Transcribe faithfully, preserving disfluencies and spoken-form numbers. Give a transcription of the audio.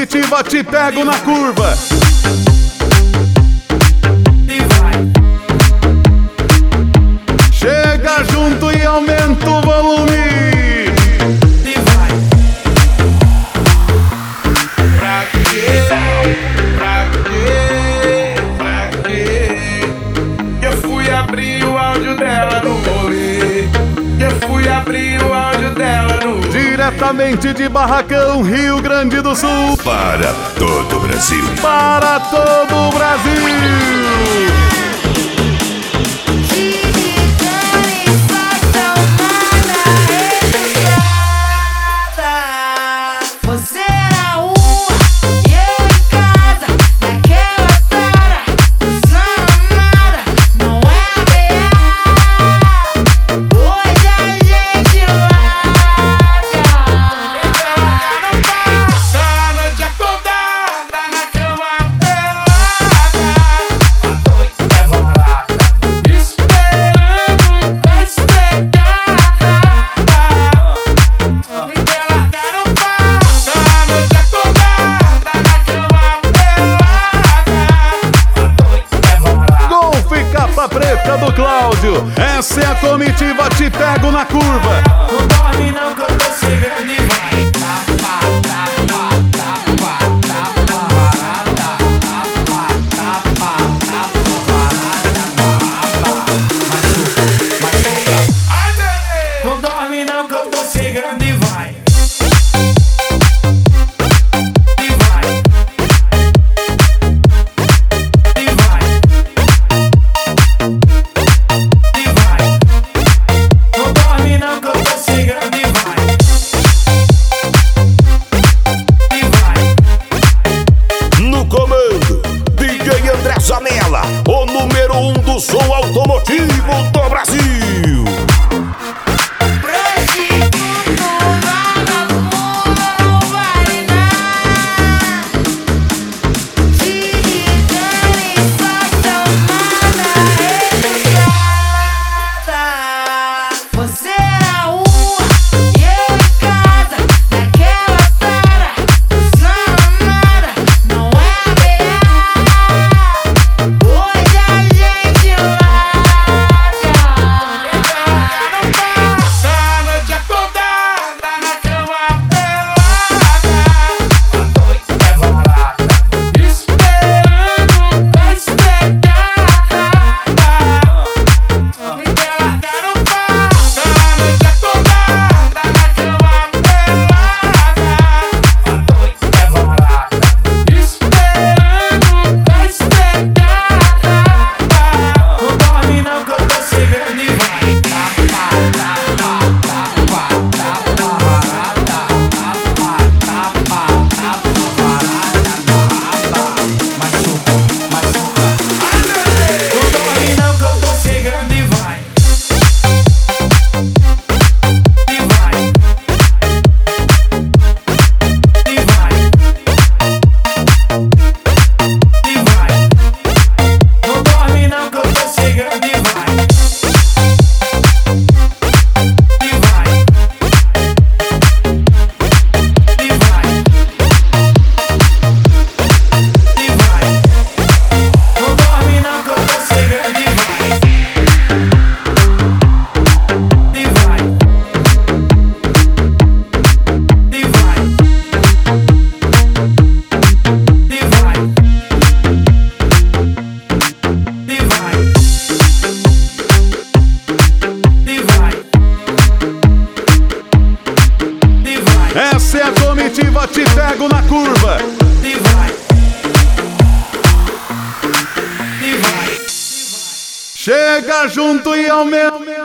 comitiva Te Pego na Curva. Chega junto e aumenta o volume. Pra quê? Pra quê? Pra quê? Eu fui abrir o áudio dela no rolê. Eu fui abrir o áudio dela no rolê. Diretamente de Barracão, Rio Grande do Sul. Para todo o Brasil. Para todo o Brasil. Preta do Cláudio, essa é a comitiva Te Pego na Curva. Não dorme não que eu tô chegando e vai. Não dorme não que eu tô chegando e vai. Zanella, o número um do som automotivo do Brasil. Essa é a comitiva Te Pego na Curva. E vai. E vai. Chega junto e aumenta.